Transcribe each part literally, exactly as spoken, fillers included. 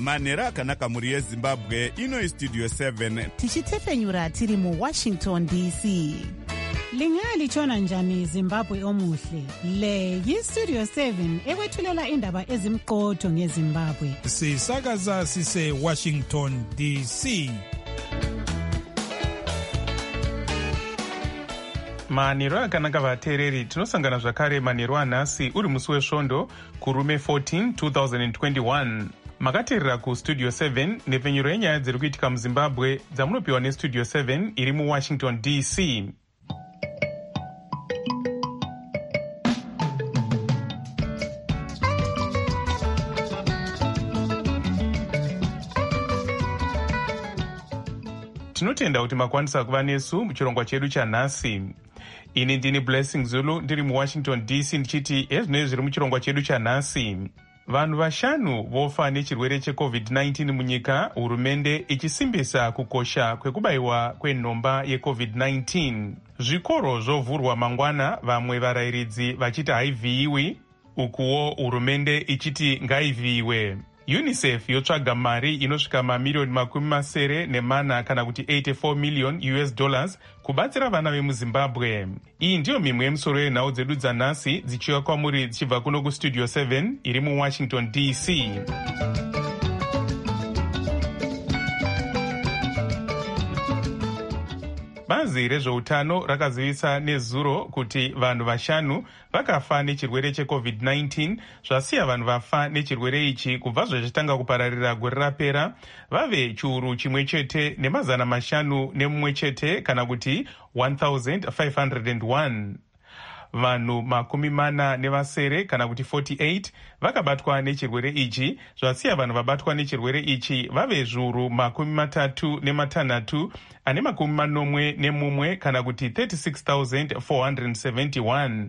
manhero akanaka mhuri yezimbabwe. Ino istudio seven tichitefenyura tiri muwashington D C. Lingalitshona njani Zimbabwe omuhle? Le yistudio seven ekwethulela indaba ezimqotho ngeZimbabwe. Sisakaza sise Washington D C. manhero akanaka vateereri, tinosangana zvakare manhero anhasi uri musi wesvondo kurume fourteen twenty twenty-one. makateerera kustudio seven nepfenyuro yenyaya dziri kuitika muzimbabwe dzamunopiwa nestudio seven iri muwashington D C. tinotenda kuti makwanisa kuva nesu muchirongwa chedu chanhasi. Ini ndini Blessing Zulu ndiri muwashington D C ndichiti ezvinoi zviri muchirongwa chedu chanhasi. Vanhu vashanu vofa nechirwere checovid nineteen munyika, hurumende ichisimbisa kukosha kwekubayiwa kwenhomba yecovid nineteen. Zvikoro zvovhurwa mangwana, vamwe varayiridzi vachiti haivhiyiwi, ukuwo hurumende ichiti ngaivhiyiwe. UNICEF yotsvaga mari inosvika mamiliyoni makumi masere nemana kana kuti eighty-four million U S dollars kubatsira vana vemuzimbabwe. Iyi ndiyo mimwe yemusoro yenhau dzedu dzanhasi dzichiuya kwamuri dzichibva kuno kustudio seven iri muwashington D C. Bazi rezveutano rakazivisa nezuro kuti vanhu vashanu vakafa nechirwere checovid nineteen, zvasiya vanhu vafa nechirwere ichi kubva zvachitanga kupararira gore rapera vave chiuru chimwe chete nemazana mashanu nemumwe chete kana kuti one thousand five hundred one. Vanhu makumi mana nevasere kana kuti forty-eight vakabatwa nechirwere ichi, zvasiya vanhu vabatwa nechirwere ichi vave zviuru makumi matatu nematanhatu ane makumi manomwe nemumwe kana kuti thirty-six thousand four hundred seventy-one.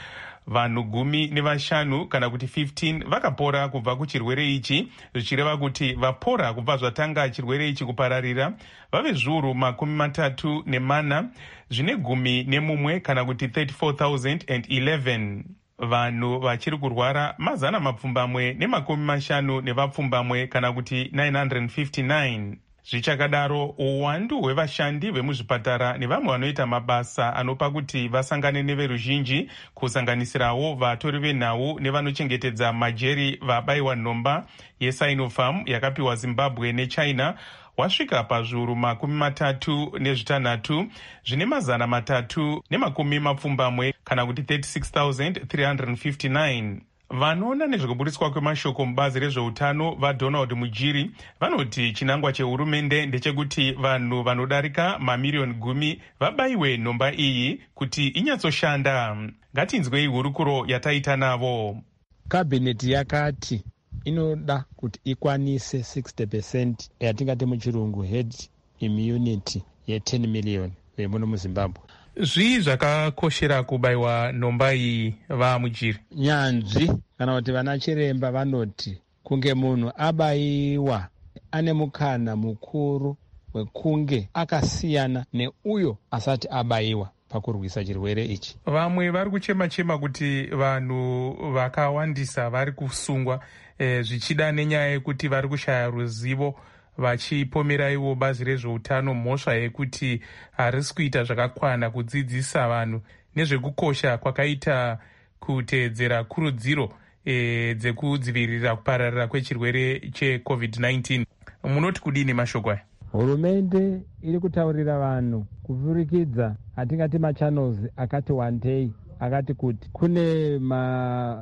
Vanhu gumi nevashanu kana kuti fifteen vakapora kubva kuchirwere ichi, zvichireva kuti vapora kubva zvatanga chirwere ichi kupararira vave zviuru makumi matatu nemana zvine gumi nemumwe kana kuti thirty-four thousand eleven. Vanhu vachiri kurwara mazana mapfumbamwe nemakumi mashanu nevapfumbamwe kana kuti nine hundred fifty-nine. Zvichakadaro, uwandu hwevashandi vemuzvipatara nevamwe vanoita mabasa anopa kuti vasangane neveruzhinji, kusanganisirawo vatori venhau nevanochengetedza majeri vabayiwa nhomba yeSinopharm yakapiwa Zimbabwe neChina, wasvika pazviuru makumi matatu nezvitanhatu zvine mazana matatu nemakumi mapfumbamwe kana kuti thirty-six thousand three hundred fifty-nine. Vanoona nezvekuburitswa kwemashoko mubazi rezveutano vaDonald Mujiri vanoti chinangwa chehurumende ndechekuti vanhu vanodarika mamiriyoni gumi vabayiwe nhomba iyi kuti inyatsoshanda. Ngatinzwei hurukuro yataita navo. Kabineti yakati inoda kuti ikwanise sixty percent yatingati muchirungu herd immunity ye ten million vemuno muZimbabwe. Zvii zvakakoshera kubayiwa nhomba iyi vaMujiri? Nyanzvi kana kuti vana chiremba vanoti kunge munhu abayiwa ane mukana mukuru wekunge akasiyana neuyo asati abayiwa pakurwisa chirwere ichi. Vamwe vari kuchema-chema kuti vanhu vakawandisa vari kusungwa e, zvichida nenyaya yekuti vari kushaya ruzivo, vachipomera ivo bazi rezveutano mhosva yekuti harisi kuita zvakakwana kudzidzisa vanhu nezvekukosha kwakaita kuteedzera kurudziro e, dzekudzivirira kupararira kwechirwere checovid nineteen. Munoti kudini mashoko aya? Hurumende iri kutaurira vanhu kuvhurikidza atingati machannels akati wandei, akati kuti kune ma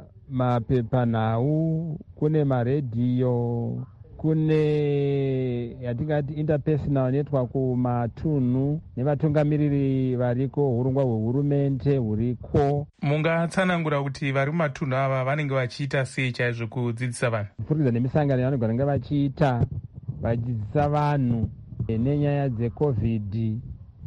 mapepanhau, kune maredhiyo, kune yatingati interpersonal network kumatunhu nevatungamiriri variko, hurongwa hwehurumende huriko. Mungatsanangura kuti vari mumatunhu ava vanenge vachiita sei chaizvo kudzidzisa vanhu? Kupfurikidza nemisangano yavanogara vachiita vachidzidzisa vanhu nenyaya dzecovid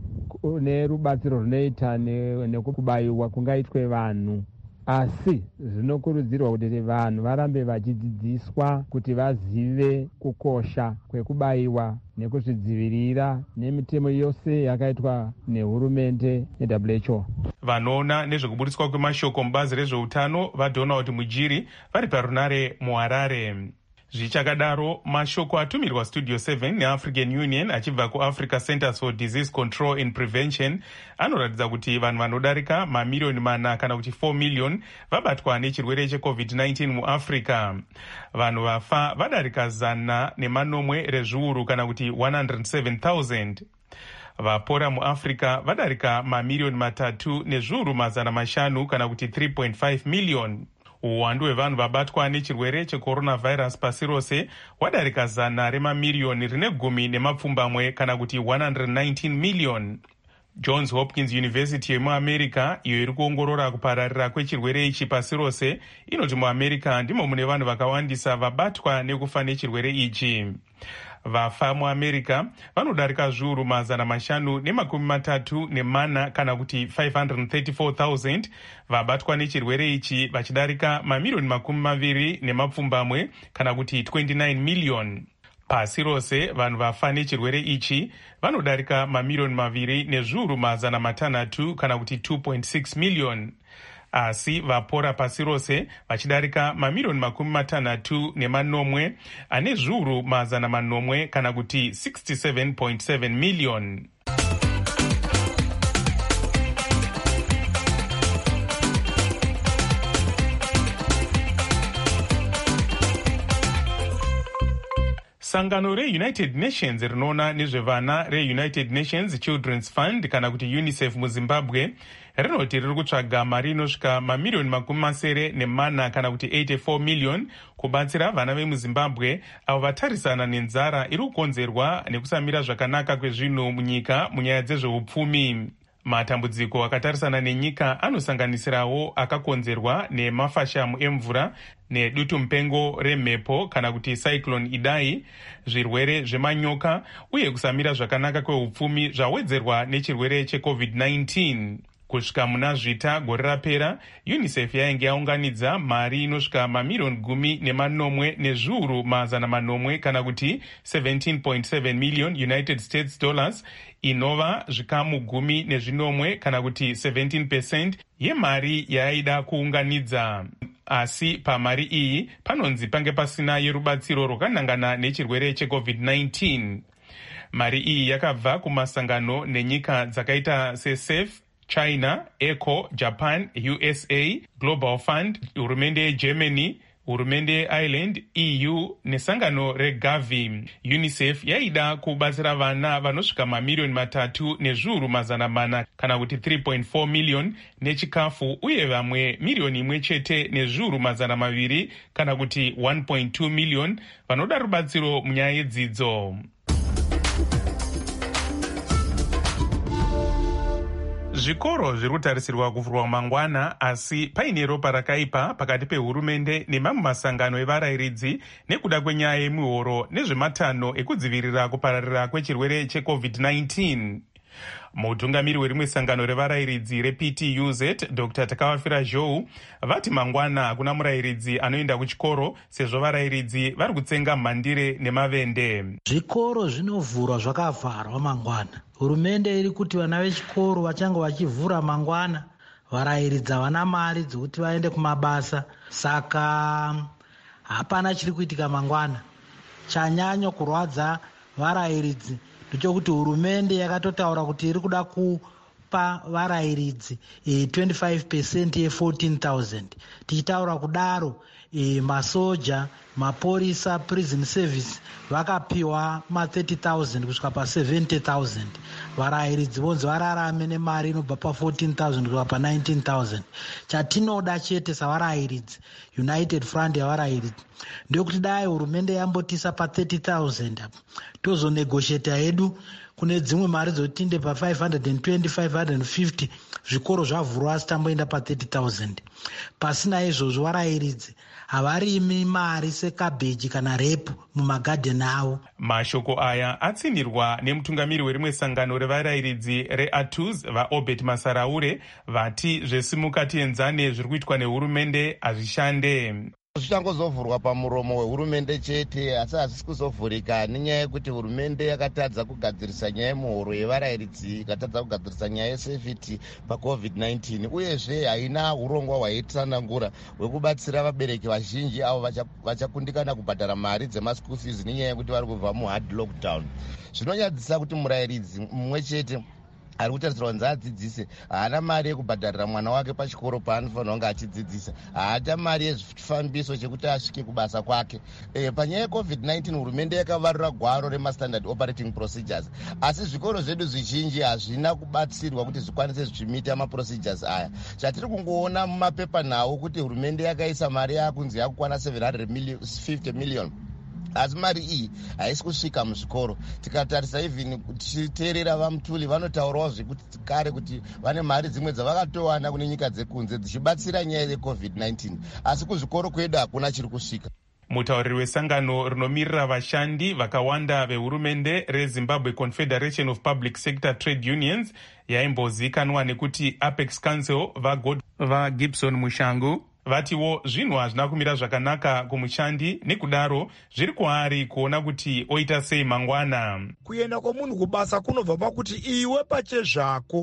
nerubatsiro runoita nekubayiwa kungaitwe vanhu. Asi zvinokurudzirwa kuti vanhu varambe vachidzidziswa kuti vazive kukosha kwekubayiwa nekuzvidzivirira nemitemo yose yakaitwa nehurumende ne-W H O. Vanoona nezvekuburitswa kwemashoko mubazi rezveutano vaDonald Mujiri vari parunare muHarare. Zvichakadaro, mashoko atumirwa Studio seven neAfrican Union achibva kuAfrica Centers for Disease Control and Prevention anoratidza kuti vanhu vanodarika mamiliyoni mana kana kuti four million vabatwa nechirwere checovid nineteen muAfrica. Vanhu vafa vadarika zana nemanomwe rezviuru kana kuti one hundred seven thousand. Vapora muAfrica vadarika mamiliyoni matatu nezviuru mazana mashanu kana kuti three point five million. Uwandu hwevanhu vabatwa nechirwere checoronavirus pasi rose hwadarika zana remamiliyoni rine gumi nemapfumbamwe kana kuti one hundred nineteen million. Johns Hopkins University yemuamerica, iyo iri kuongorora kupararira kwechirwere ichi pasi rose, inoti muamerica ndimo mune vanhu vakawandisa vabatwa nekufa nechirwere ichi. Vafa muamerica vanodarika zviuru mazana mashanu nemakumi matatu nemana kana kuti five hundred thirty-four thousand. Vabatwa nechirwere ichi vachidarika mamiliyoni makumi maviri nemapfumbamwe kana kuti twenty-nine million. Pasi rose vanhu vafa nechirwere ichi vanodarika mamiliyoni maviri nezviuru mazana matanhatu kana kuti two point six million. Asi vapora pasi rose vachidarika mamiliyoni makumi matanhatu nemanomwe ane zviuru mazana manomwe kana kuti sixty-seven point seven million. Sangano reUnited Nations rinoona nezvevana reUnited Nations Children's Fund kana kuti UNICEF muZimbabwe rinoti riri kutsvaga mari inosvika mamiliyoni makumi masere nemana kana kuti eighty-four million kubatsira vana vemuZimbabwe avo vatarisana nenzara iri kukonzerwa nekusamira zvakanaka kwezvinhu munyika munyaya dzezveupfumi. Matambudziko akatarisana nenyika anosanganisirawo akakonzerwa nemafashamu emvura nedutu mupengo remhepo kana kuti cyclone Idai, zvirwere zvemanyoka uye kusamira zvakanaka kweupfumi zvawedzerwa nechirwere checovid nineteen. Kusvika muna zvita gore rapera, UNICEF yainge yaunganidza mari inosvika mamiliyoni gumi nemanomwe nezviuru mazana manomwe kana kuti seventeen point seven million United States dollars, inova zvikamu gumi nezvinomwe kana kuti seventeen percent yemari yaida kuunganidza. Asi pamari iyi panonzi pange pasina yerubatsiro rwakanangana nechirwere checovid nineteen. Mari iyi yakabva kumasangano nenyika dzakaita seSafe, China, Eco, Japan, U S A, Global Fund, hurumende yeGermany, hurumende yeIreland, E U nesangano reGavi. UNICEF yaida kubatsira vana vanosvika mamiliyoni matatu nezviuru mazana mana kana kuti three point four million nechikafu uye vamwe miliyoni imwe chete nezviuru mazana maviri kana kuti one point two million vanoda rubatsiro munyaya yedzidzo. Zvikoro zviri kutarisirwa kuvhurwa mangwana, asi paine ropa rakaipa pakati pehurumende nemamwe masangano evarayiridzi nekuda kwenyaya yemihoro nezvematanho ekudzivirira kupararira kwechirwere checovid nineteen. Mutungamiri werimwe sangano revarayiridzi reP T U Z, Doctor Takawafira Zhou, vati mangwana hakuna murayiridzi anoenda kuchikoro sezvo varayiridzi vari kutsenga mhandire nemavende. Zvikoro zvinovhurwa zvakavharwa mangwana. Hurumende iri kuti vana vechikoro vachange vachivhura mangwana, varayiridzi havana mari dzokuti vaende kumabasa, saka hapana chiri kuitika mangwana. Chanyanya kurwadza varayiridzi ndechokuti hurumende yakatotaura kuti iri kuda kupa varayiridzi e, twenty-five percent ye fourteen thousand. Tichitaura kudaro e, masoja, maporisa, prison service vakapiwa ma thirty thousand kusvika pa seventy thousand. Varayiridzi vonzi vararame nemari inobva pa fourteen thousand kusvika pa nineteen thousand. Chatinoda chete savarayiridzi, United Front yavarayiridzi, ndekuti dai hurumende yambotisa pa thirty thousand tozonegotiata hedu kune dzimwe mari dzotinde pa five hundred twenty, five hundred fifty, zvikoro zvavhurwa asi tamboenda pa thirty thousand. Pasina izvozvo varayiridzi havarimi mari sekabheji kana repu mumagadheni avo. Mashoko aya atsinirwa nemutungamiri werimwe sangano revarayiridzi reATUS vaObert Masaraure, vati zvesimukati enzane zviri kuitwa nehurumende hazvishande. Zvichangozovhurwa pamuromo wehurumende chete, asi hazvisi kuzovhurika nenyaya yekuti hurumende yakatadza kugadzirisa nyaya yemuhoro yevarayiridzi, ikatadza kugadzirisa nyaya yesafety pacovid nineteen, uyezve haina urongwa hwaitsanangura hwekubatsira vabereki vazhinji avo vachakundikana kubhadhara mari dzemaschool fees nenyaya yekuti vari kubva muhard lockdown. Zvinonyadzisa kuti murayiridzi mumwe chete ari kutarisirwa kunzi adzidzise haana mari yekubhadharira mwana wake pachikoro paanofanira kunge achidzidzisa, haata mari yezvifambiso chekuti asvike kubasa kwake. E, panyaya yecovid nineteen hurumende yakavarura gwaro remastandard operating procedures, asi zvikoro zvedu zvizhinji hazvina kubatsirwa kuti zvikwanise zvichimita maprocedures aya. Zvatiri kungoona mumapepa nawo kuti hurumende yakaisa mari yakunzi yakukwana seven hundred fifty million, asi mari iyi haisi kusvika muzvikoro. Tikatarisa even tichiteerera vamutuli vanotaurawo zvekuti kare kuti vane mari dzimwe dzavakatowana kune nyika dzekunze dzichibatsira nyaya yecovid nineteen, asi kuzvikoro kwedu hakuna chiri kusvika. Mutauriri wesangano rinomirira vashandi vakawanda vehurumende reZimbabwe Confederation of Public Sector Trade Unions, yaimbozikanwa nekuti Apex Council, vaGibson Mushangu, vatiwo zvinhu hazvina kumira zvakanaka kumushandi, nekudaro zviri kwaari kuona kuti oita sei mangwana. Kuenda kwomunhu kubasa kunobva pakuti iwe pachezvako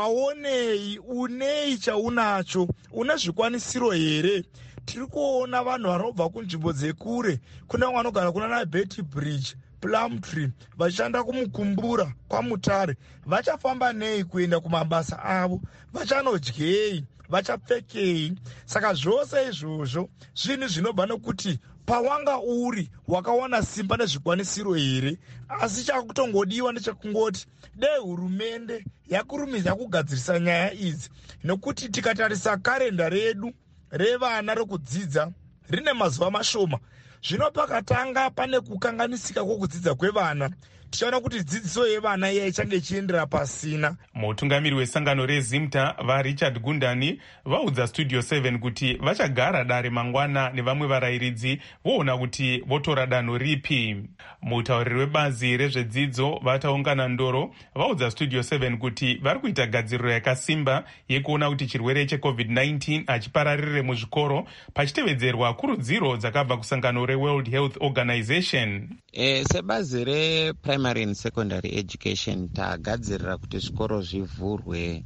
waonei, unei chaunacho, una zvikwanisiro here. Tiri kuona vanhu vanobva kunzvimbo dzekure, kuna vamwe vanogara kuna na Betty Bridge, Plumtree, vachishanda kumukumbura kwaMutare, vachafamba nei kuenda kumabasa avo, vachanodyei, vachapfekei? Saka zvose izvozvo zvinhu zvinobva nokuti pawanga uri wakawana simba nezvikwanisiro here. Asi chakutongodiwa ndechekungoti dei hurumende yakurumidza kugadzirisa nyaya idzi, nokuti tikatarisa karenda redu revana rokudzidza rine mazuva mashoma. Zvino pakatanga pane kukanganisika kwokudzidza kwevana, tichaona kuti dzidziso yevana iya ichange ichiendera pasina. Mutungamiri wesangano reZimta vaRichard Gundani vaudza Studio seven kuti vachagara dare mangwana nevamwe varayiridzi voona kuti votora danho ripi. Mutauriri webazi rezvedzidzo vataungana ndoro vaudza Studio seven kuti vari kuita gadziriro yakasimba yekuona kuti chirwere checovid nineteen hachipararire muzvikoro, pachitevedzerwa kurudziro dzakabva kusangano reWorld Health Organization. E, sebazi reprimary and secondary education tagadzirira kuti zvikoro zvivhurwe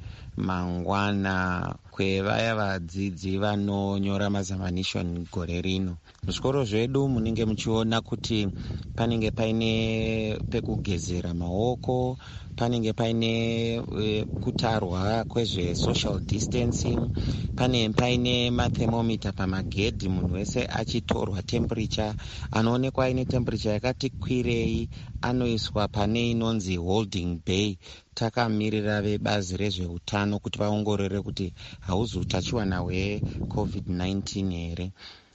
mangwana kwevaya vadzidzi vanonyora mazamanishoni gore rino. Muzvikoro zvedu munenge muchiona kuti panenge paine pekugezera maoko, panenge paine e, kutarwa kwezve social distancing, pane paine mathermometer pamagedhi, munhu wese achitorwa temperature, anoonekwa aine temperature yakati kwirei anoiswa pane inonzi holding bay. Takamirira vebazi rezveutano kuti vaongorore kuti hauzi utachiwana hwecovid nineteen here.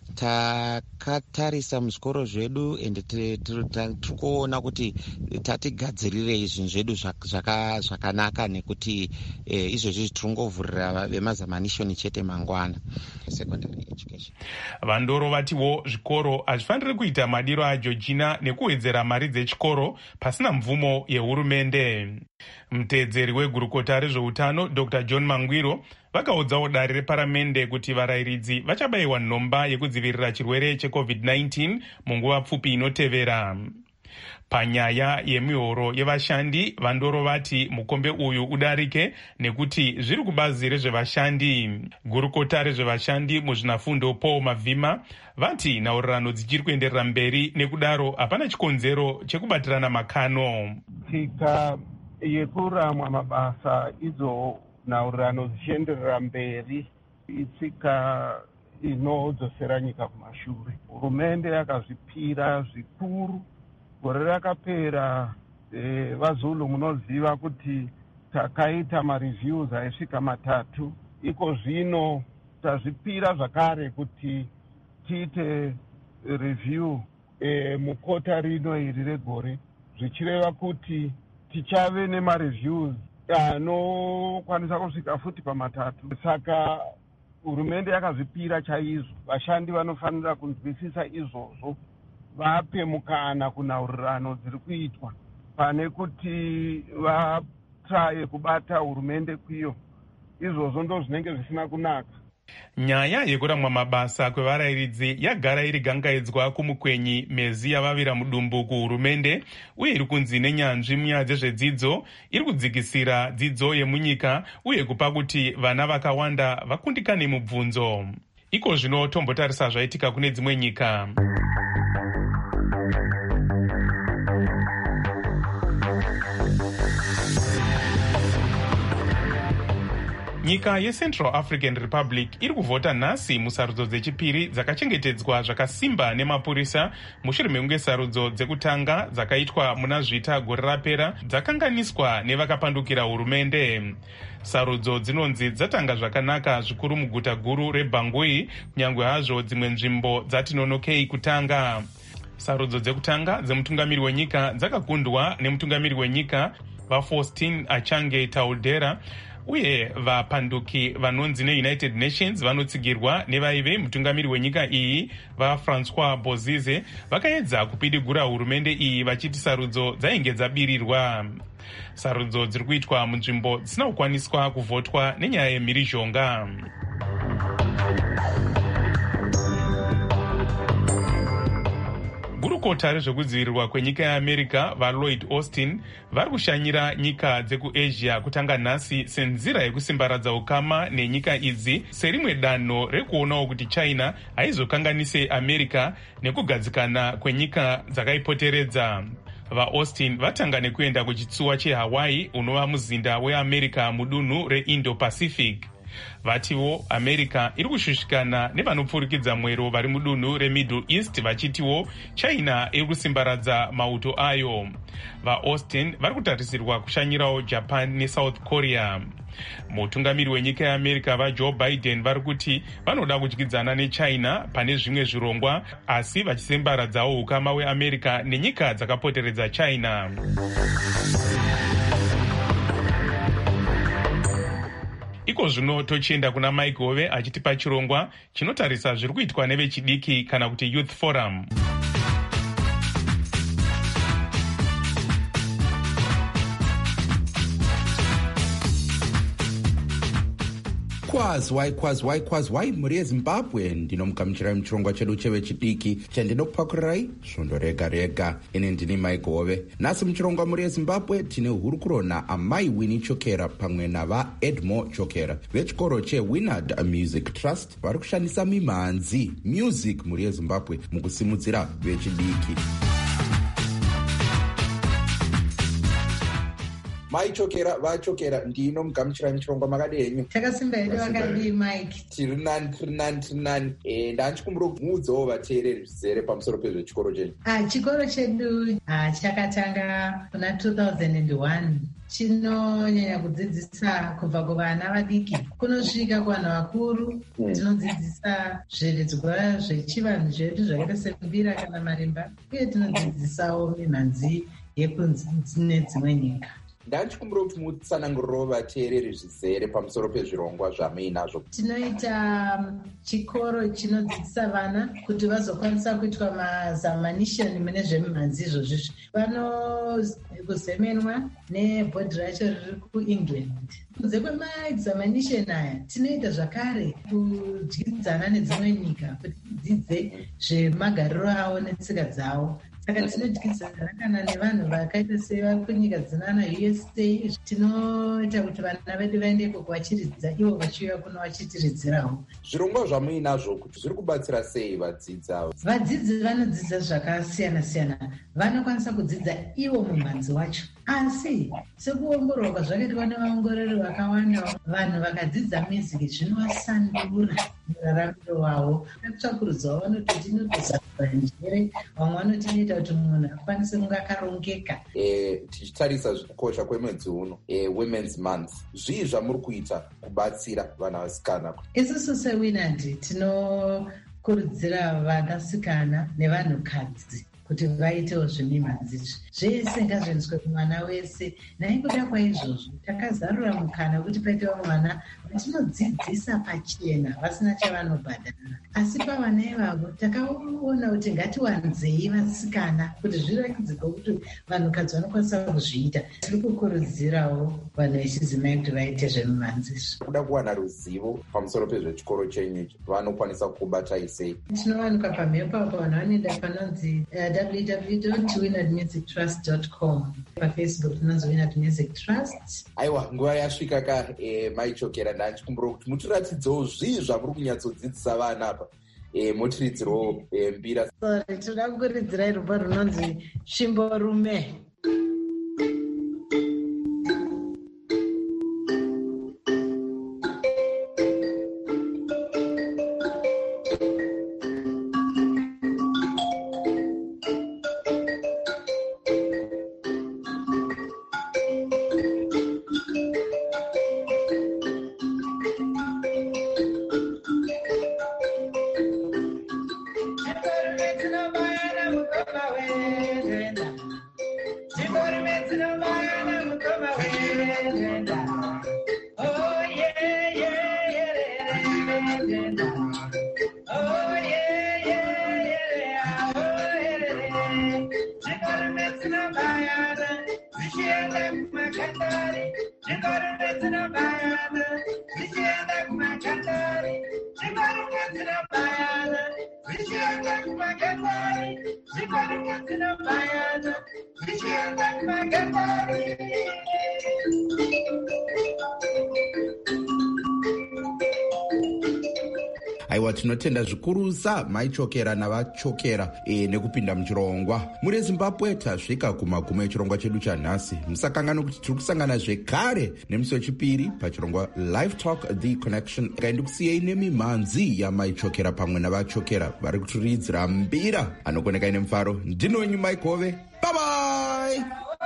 Takatarisa muzvikoro zvedu ende tirikuona kuti tatigadzirirei zvinhu zvedu zvakanaka, nekuti e, izvezvi tiringovhurira vemazamanishoni chete mangwana secondary education. Vandoro vatiwo zvikoro hazvifaniri kuita madiro aJeorgina nekuwedzera mari dzechikoro pasina mvumo yehurumende. Mutedzeri wegurukota rezveutano Doctor John Mangwiro vakaudzawo dare reparamende kuti varayiridzi vachabayiwa nhomba yekudzivirira chirwere checovid nineteen munguva pfupi inotevera. Panyaya yemihoro yevashandi, vandoro vati mukombe uyu udarike nekuti zviri kubazi rezvevashandi. Gurukota rezvevashandi muzvinafundo Paul Mavhima vati nhaurirano dzichiri kuenderera mberi, nekudaro hapana chikonzero chekubatirana makano. Tsika yekuramwa mabasa idzo nhaurirano dzichienderera mberi itsika inodzosera nyika kumashure. Hurumende yakazvipira zvikuru. Gore rakapera e, vaZulu munoziva kuti takaita mareviews aisvika matatu. Iko zvino tazvipira zvakare kuti tiite review e, mukota rino iri regore, zvichireva kuti tichave nemareviews anokwanisa kusvika futi pamatatu. Saka hurumende yakazvipira chaizvo. Vashandi vanofanira kunzwisisa izvozvo, vape mukana kunhaurirano dziri kuitwa pane kuti vatraye kubata hurumende kwiyo. Izvozvo ndo zvinenge zvisina kunaka. Nyaya yekuramwa mabasa kwevarayiridzi yagara iri gangaidzwa kumukwenyi mezi yavavira mudumbu kuhurumende, uye iri kunzi nenyanzvi munyaya dzezvedzidzo iri kudzikisira dzidzo yemunyika uye kupa kuti vana vakawanda vakundikane mubvunzo. Iko zvino tombotarisa zvaitika kune dzimwe nyika. Nyika yeCentral African Republic iri kuvhota nhasi musarudzo dzechipiri dzakachengetedzwa zvakasimba nemapurisa mushure mekunge sarudzo dzekutanga dzakaitwa muna zvita gore rapera dzakanganiswa nevakapandukira hurumende. Sarudzo dzinonzi dzatanga zvakanaka zvikuru muguta guru reBangui, kunyange hazvo dzimwe nzvimbo dzati nonokei kutanga. Sarudzo dzekutanga dzemutungamiri wenyika dzakakundwa nemutungamiri wenyika vaFaustin Achange Taudera, uye vapanduki vanonzi neUnited Nations vanotsigirwa nevaive mutungamiri wenyika iyi vaFrancois Bozize vakaedza kupidigura hurumende iyi vachiti sarudzo dzainge dzabirirwa. Sarudzo dziri kuitwa munzvimbo dzisina kukwaniswa kuvhotwa nenyaya yemhirizhonga. Gurukota rezvekudzivirirwa kwenyika yeAmerica vaLloyd Austin vari kushanyira nyika dzekuAsia kutanga nhasi senzira yekusimbaradza ukama nenyika idzi serimwe danho rekuonawo kuti China haizokanganise America nekugadzikana kwenyika dzakaipoteredza. VaAustin vatanga nekuenda kuchitsuwa cheHawaii unova muzinda weAmerica mudunhu reIndo-Pacific. Vatiwo America iri kushushikana nevanopfurikidza mwero vari mudunhu reMiddle East vachitiwo China iri kusimbaradza mauto ayo. VaAustin vari kutarisirwa kushanyirawo Japan neSouth Korea. Mutungamiri wenyika yeAmerica vaJoe Biden vari kuti vanoda kudyidzana neChina pane zvimwe zvirongwa, asi vachisimbaradzawo ukama hweAmerica nenyika dzakapoteredza China. Iko zvino tochienda kuna Mike Hove achitipa chirongwa chinotarisa zviri kuitwa nevechidiki kana kuti Youth Forum. Kwazwai kwazwai kwazwai mhuri yeZimbabwe, ndinomugamuchirai muchirongwa chedu chevechidiki chandinokupakurai svondo rega rega. Ini ndini Mike Hove. Nhasi muchirongwa mhuri yeZimbabwe tine hurukuro naamai Winnie Chokera pamwe navaEdmore Chokera vechikoro cheWinard Music Trust vari kushandisa mimhanzi music mhuri yeZimbabwe mukusimudzira vechidiki. Mai Chokera, vaChokera, ndino mugamuchirai muchirongwa makadenyu. Takasimba hedu vakadii Mike. Tiri nani tiri nani tiri nani. Eh ndanchikumbura kumuudzawo vateereri zvizere pamusoro pezvechikoro chedu. Ah chikoro chedu ah chakatanga kuna two thousand one. Chinonyanya kudzidzisa kubva kuvana vadiki kunosvika kuvanhu vakuru. Mm. Tinodzidzisa zviridzwa zvechivanhu zvedu zvakaita sembira kana marimba, uye tinodzidzisawo mimhanzi yekunzi nedzimwe nyika. Ndachikumbura kuti mutsananguriro vateereri zvizere pamusoro pezvirongwa zvamuinazvo. Tinoita chikoro chinodzidzisa vana kuti vazokwanisa kuitwa mazamanishoni mune zvemimhanzi izvozvizvi. Vanokuzemenwa nebhodhi racho riri kuEngland. Kunze kwemaexamination aya tinoita zvakare kudyidzana nedzimwe nyika kuti dzidze zvemagariro avo netsika dzavo. Saka tinodyidzana kana nevanhu vakaita sevakunyika dzinana U S A, tinoita kuti vana vedu vaendeko kuvachiridza ivo vachiuya kuno vachitiridzirawo. Zvirongwa zvamuinazvo kuti zviri kubatsira sei vadzidzi avo? Vadzidzi vanodzidza zvakasiyana siyana. Vanokwanisa kudzidza ivo mumhanzi wacho, asi sekuongororwa kwazvakaitwa nevaongorori vakawanda, vanhu vakadzidza music zvinovasandura muraramiro wavo. Tsvakurudza vanototi inotozarura njere, vamwe vanoti inoita kuti munhu akwanise kunge akarongeka. Eh, tichitarisa kukosha kwemwedzi uno, eh, Women's Month, zvii zvamuri kuita kubatsira vana vasikana? Isusu seWinard tinokurudzira vanasikana nevanhukadzi kuti vaitewo zvemimhanzi zvese ngazvienzwe kumwana wese. Naikuda kwaizvozvo takazarura mukana wekuti paitewo mwana tinodzidzisa pachena vasina chavanobhadhara. Asi pavana ivavo takaona kuti ngatiwanzei vasikana kuti zvirakidzike kuti vanhukadzi vanokwanisa kuzviita. Tiri kukurudzirawo vanhu vechidzimai kuti vaite zvemumanzizvo. Kuda kuwana ruzivo pamusoro pezvechikoro chenyu ichi vanokwanisa kubatai sei? Tinowanikwa pamhepo apo vanhu vanoenda panonzi w w w dot winard music trust dot com. PaFacebook tinonzi Winard Music Trust. Aiwa, nguva yasvika ka e, Maichokera, ndanchikumbura kuti mutiratidzewo zvii zvamuri kunyatsodzidzisa vana apa. E, mutiridzirewo e, mbira. Sorry, tinoda kukuridzirai rumba runonzi Chimborume. Aiwa, tinotenda zvikurusa Maichokera navachokera e, nekupinda muchirongwa. Muri Zimbabwe tasvika kumagumo echirongwa chedu chanhasi. Musakangana kuti tiri kusangana zvekare nemusi wechipiri pachirongwa Live Talk The Connection. Ngaindikusiyei nemimhanzi yaMaichokera pamwe navachokera vari kutiridzira mbira. Anokoneka ine mufaro. Ndinonyu Maikove. Bye bye.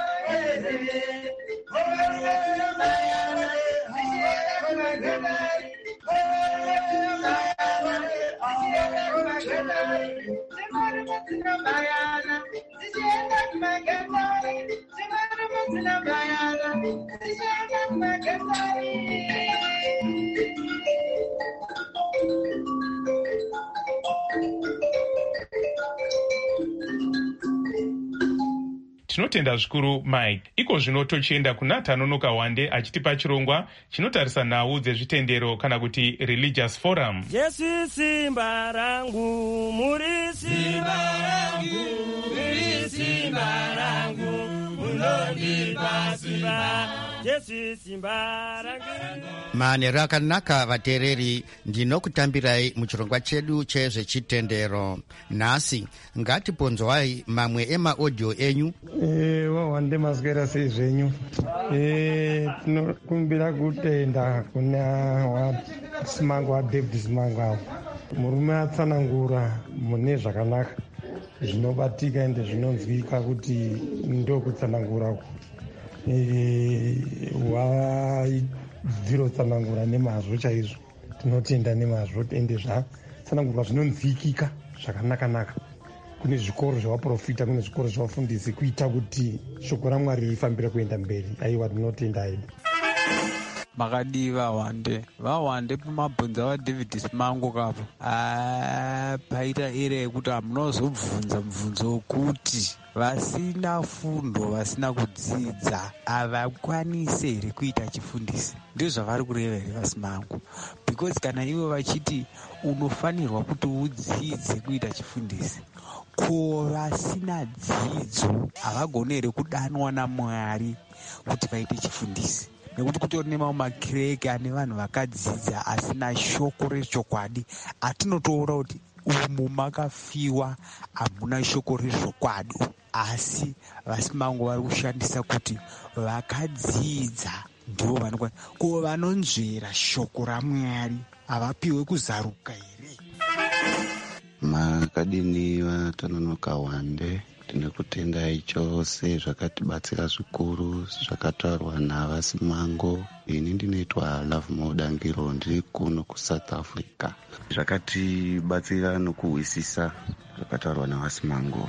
Tinotenda zvikuru Mike. Iko zvino tochienda kuna Tanonoka Wande achitipa chirongwa chinotarisa nhau dzezvitendero kana kuti Religious Forum. Jesu simba rangu, muri simba rangu, muri simba rangu, munondipa simba. Jesu simba rangu. Manero akanaka vateereri, ndinokutambirai muchirongwa chedu chezvechitendero. Nhasi ngatiponzwai mamwe emaaudio enyu. E, Wawande maswera sei zvenyu. E, tinokumbira kutenda kuna Simango wa David Simango. Murume atsanangura mune zvakanaka zvinobatika ende zvinonzwika kuti ndokutsanangura e, waidziro tsanangura nemazvo chaizvo. Tinotenda nemazvo ende zvatsanangurwa zvinonzwikika zvakanaka-naka. Kune zvikoro zvevaprofita, kune zvikoro zvevafundisi kuita kuti shoko raMwari rifambire kuenda mberi. Aiwa, tinotenda hedu. Makadi Vawande Vawande pamabhonzo vaDavid Simango kapo ah paita ire yekuti amunozobvunza mubvunzo wekuti vasina fundo vasina kudzidza havakwanise here kuita chifundisi. Ndizvo zvavari kureva here vaSimango? Because kana ivo vachiti unofanirwa kuti udzidze kuita chifundisi, ko vasina dzidzo havagoni here kudanwa naMwari kuti vaite chifundisi? Nekuti kutori nemamwe makireke ane vanhu vakadzidza asina shoko rechokwadi. Atinotoona kuti umu makafiwa hamuna shoko rezvokwadi, asi vaSimango vari kushandisa kuti vakadzidza ndivo vanokwana. Ko vanonzvera shoko raMwari havapiwe kuzaruka here? Makadini vaTanonoka Wande, tinokutendai chose zvakatibatsira zvikuru zvakataurwa navaSimango. Ini ndinoitwa Love Maudangiro, ndiri kuno kuSouth Africa. Zvakatibatsira nokuhwisisa zvakataurwa navaSimango.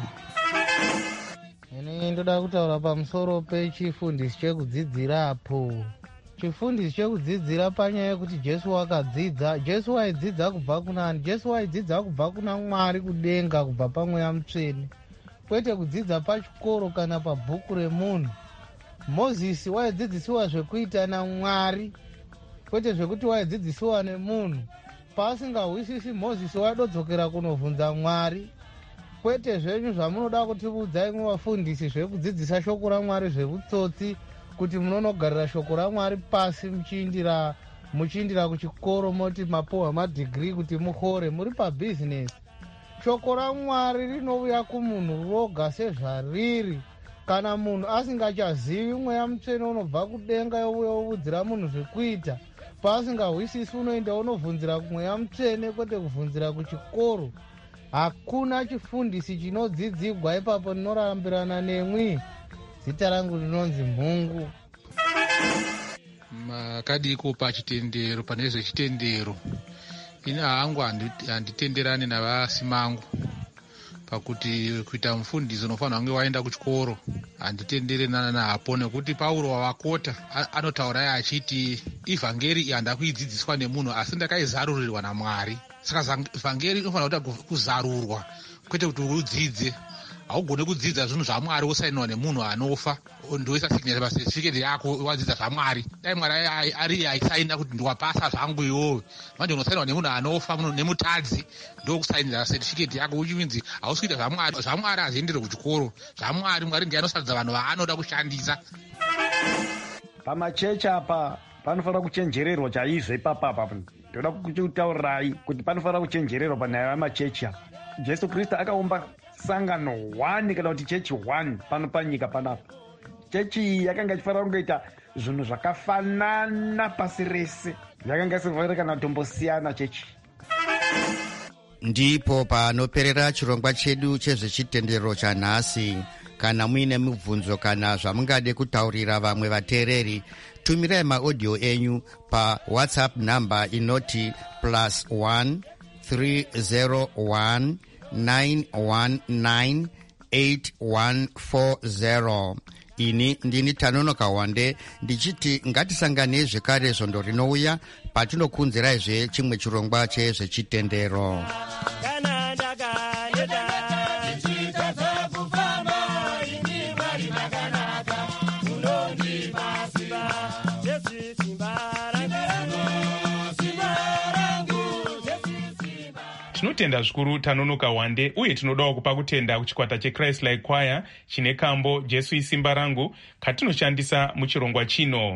Ini ndoda kutaura pamusoro pechifundisi chekudzidzirapo chifundisi chekudzidzira panyaya yekuti Jesu wakadzidza. Jesu waidzidza kubva kunani? Jesu waidzidza kubva kuna Mwari kudenga, kubva pamweya mutsvene, kwete kudzidza pachikoro kana pabhuku remunhu. Mozisi waidzidzisiwa zvekuita naMwari, kwete zvekuti waidzidzisiwa nemunhu. Paasingahwisisi Mozisi waidodzokera kunovhunza Mwari. Kwete zvenyu zvamunoda kutiudza imwe vafundisi zvekudzidzisa shoko raMwari zveutsotsi, kuti munonogarira shoko raMwari pasi muchiindira muchiindira kuchikoro moti mapohwa madhigiri kuti muhore muri pabhizinesi. Shoko raMwari rinouya kumunhu roga sezvariri. Kana munhu asingachazivi mweya mutsvene unobva kudenga youya oudzira munhu zvekuita, paasingahwisisi unoenda unovhunzira kumweya mutsvene, kwete kuvhunzira kuchikoro. Hakuna chifundisi chinodzidzigwa ipapo. Ndinorambirana nemwi. Zita rangu rinonzi Mhungu. Makadiko pachitendero, pane zvechitendero, ina hangu handitenderani navasimangu pakuti kuita mufundisi unofanira kunge waenda kuchikoro. Handitenderani napo, nekuti Pauro wavakota anotaura achiti ivhangeri handa kuidzidziswa nemunhu asi ndakaizarurirwa naMwari. Saka vhangeri inofanira kuita kuzarurwa, kwete kuti udzidze. Haugone kudzidza zvinhu zvaMwari wosainiwa nemunhu anofa ndoisa signature pasetifiketi yako wadzidza zvaMwari. Dai Mwari ari aisaina kuti ndiwapasa zvangu iwowe, manje unosainiwa nemunhu anofa, nemutadzi, ndokusainira setifiketi yako uchinzi hausi kuita zvaMwari. ZvaMwari haziendere kuchikoro. ZvaMwari, Mwari ndiye anosaridza vanhu vaanoda kushandisa. Pamachechi apa panofanira kuchenjererwa chaizvo. Ipapa apa ndoda kutaurirai kuti panofanira kuchenjererwa panyaya yamachechi apa. Jesu Kristu akaumba sangano one kana kuti chechi one pano panyika panapa. Chechi yakanga ichifanira kungoita zvinhu zvakafanana pasi rese. Yakanga isifanira kana kutombosiyana chechi. Ndipo panoperera chirongwa chedu chezvechitendero chanhasi. Kana muine mibvunzo kana zvamungade kutaurira vamwe vateereri, tumirai maaudio enyu pa WhatsApp namba inoti plus one three zero one nine one nine eight one four zero. Ini ndini Tanonoka Wande ndichiti ngatisangane zvekare zvondo rinouya patinokunziraizve chimwe chirongwa chezvechitendero. Tinotenda zvikuru Tanonoka Wande, uye tinodawo kupa kutenda kuchikwata cheChrist Like Choir chine kambo Jesu isimba rangu katinoshandisa muchirongwa chino.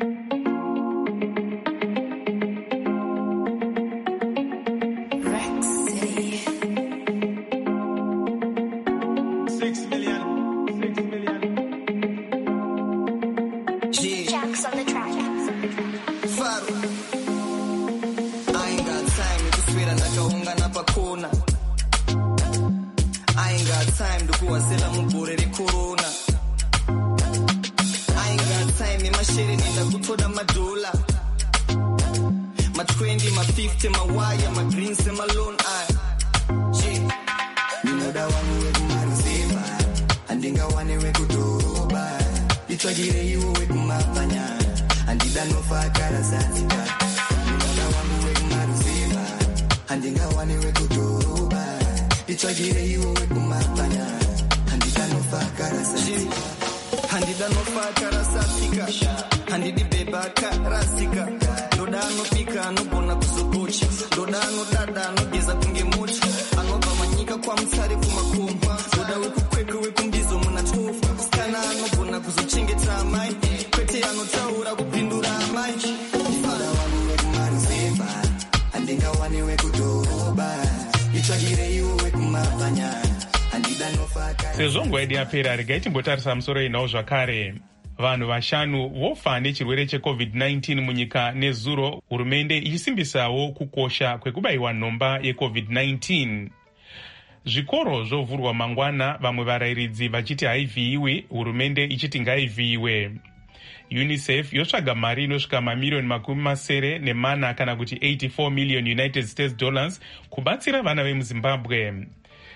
Sezvo nguva yedu yapera, regai timbotarisa musoro inawo zvakare. Vanhu vashanu vofa nechirwere checovid nineteen munyika nezuro, hurumende ichisimbisawo kukosha kwekubayiwa nhomba yecovid nineteen. Zvikoro zvovhurwa mangwana, vamwe varayiridzi vachiti haivhiyiwi, hurumende ichiti ngaivhiyiwe. UNICEF yotsvaga mari inosvika mamiliyoni makumi masere nemana kana kuti eighty-four million United States dollars kubatsira vana vemuZimbabwe.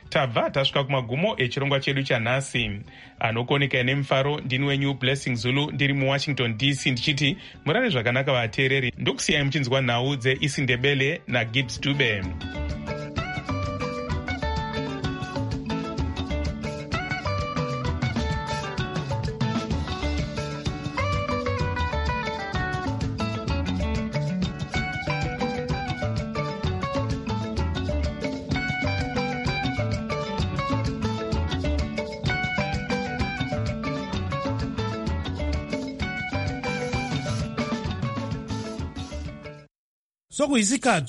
tabva tasvika kumagumo echirongwa chedu chanhasi. Anokoneka nemufaro ndini wenyu Blessing Zulu ndiri muwashington D C ndichiti murare zvakanaka vateereri, ndokusiyai muchinzwa nhau dzeIsindebele naGibbs Dube. sokuyisikhathi